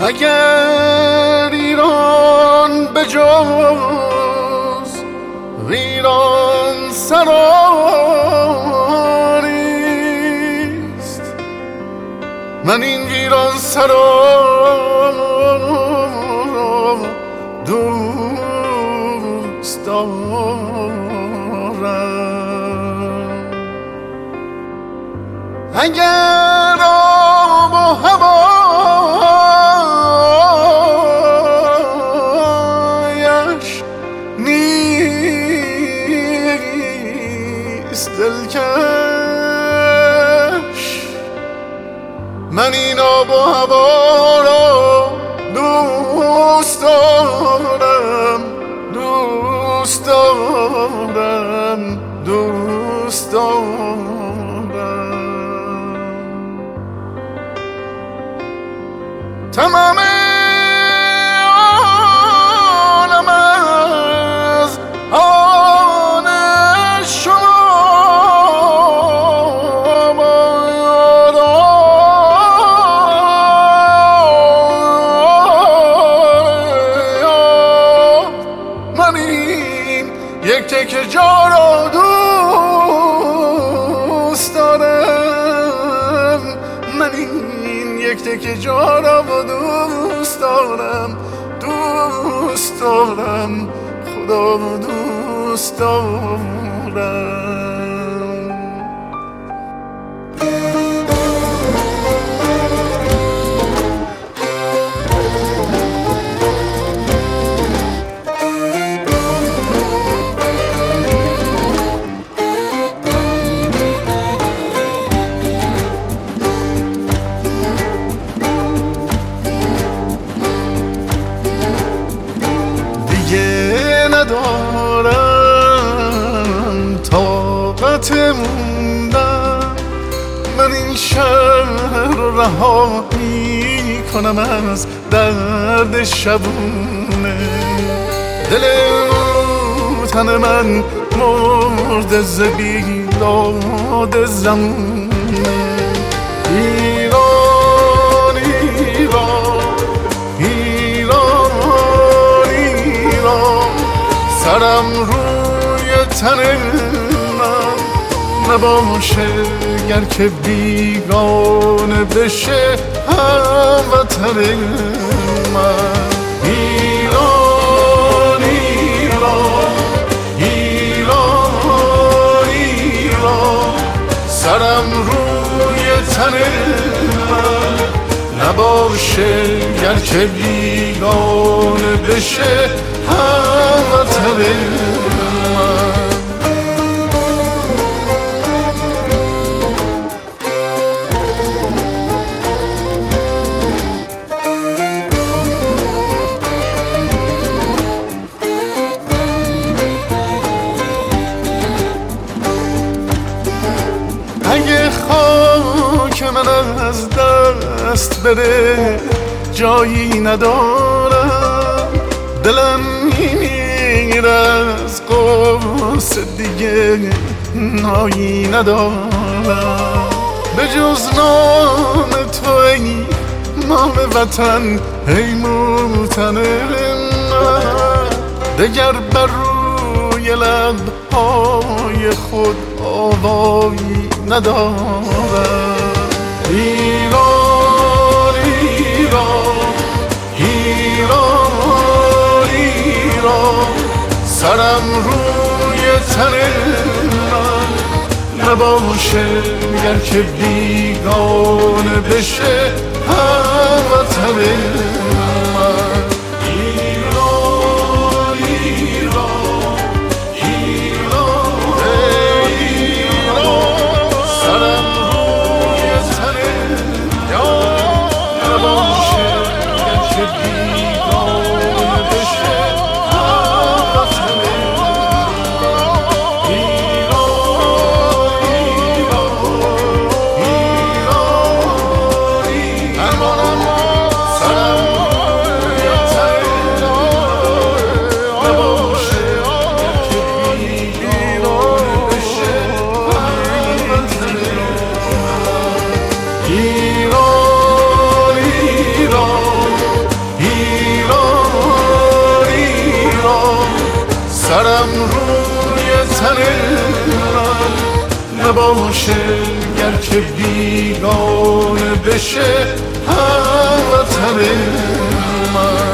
اگر ایران به جز ویران سراریست، من این ویران سرا دوست دارم. اگر آب و هوایش نیست دلکش، من این آب و هوا را دوست دارم، دوست دارم، دوست دارم. تمام عالم از آن شما باید من این یک تکه جا را دوست دارم، من این یک تکه جا را دوست دارم، دوست دارم، خدا دوست دارم. ندارم طاقت موندن، من این شهر رو رها می کنم از درد شبونه. دل تن من مرد ز بیداد زمونه. ایران ایران ایران ایران، سرم روی تن من نباشه گر که بیگانه بشه هموطن من. ایران ایران ایران ایران، سرم روی تن من نباشه گر که بیگانه بشه هموطن من. اگه خاک من از دست بره جایی ندارم، دلم میمیره از قصه دیگه نایی ندارم. به جز نام تو ای نام وطن، ای موطن من، دگر بر روی لبهای خود آوایی ندارم. ایران ایران ایران ایران، سرم روی تن من نباشه گر که بیگانه بشه هموطن من. نباشه گرچه بیگانه بشه هموطن من.